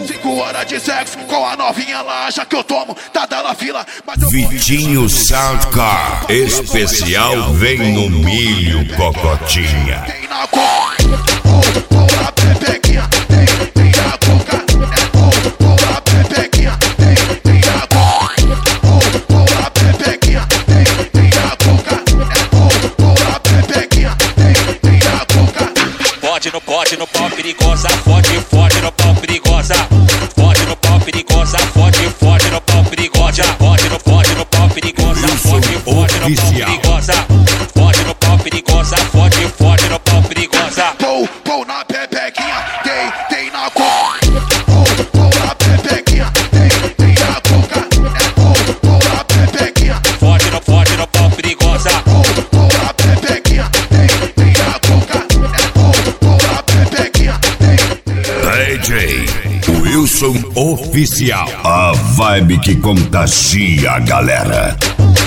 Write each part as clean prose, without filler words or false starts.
5 horas de sexo com a novinha lá, acha que eu tomo, tá dando a fila. Vitinho Soundcar especial vem no milho, cocotinha. Tem na coca, na pepequinha, tem na coca, na pepequinha, tem na coca, na pepequinha, tem na coca, na pepequinha, tem na coca. Fode no pau perigosa, fode no pau perigosa. Fode no pau perigosa, fode no pau perigosa. Fode no pau perigosa, fode no pau perigosa. Fode no pau perigosa, fode no pau perigosa. Pou na pepequinha, tem na coca. Na pepequinha, tem na coca. Na pepequinha, fode no pau perigosa. na pepequinha, tem na coca. Na pepequinha, DJ Wilson Oficial, a vibe que contagia a galera.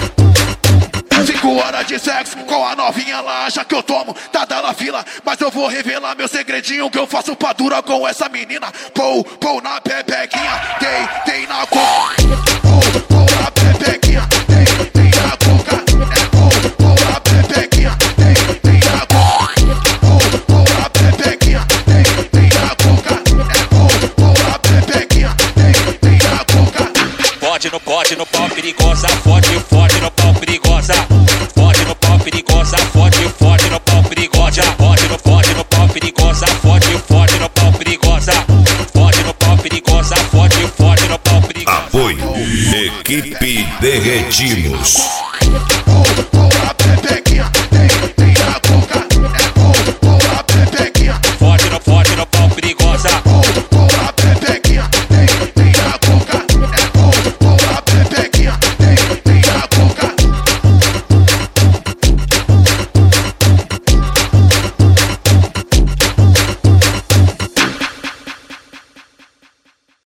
5 horas de sexo com a novinha lá, acha que eu tomo, tá dando a fila. Mas eu vou revelar meu segredinho que eu faço pra dura com essa menina. Pou na pepequinha, tem na coca. Pou na pepequinha, tem na coca. Pou na pepequinha, tem na coca. Pou na pepequinha, tem na coca. Pou na pepequinha, tem na coca. Fode no pau perigosa, fode no pau perigosa. Fode no pau perigosa, fode no pau perigosa. Fode no pau perigosa, fode no pau perigosa. Fode no pau perigosa, fode no pau perigosa. Apoio Equipe Derretimos.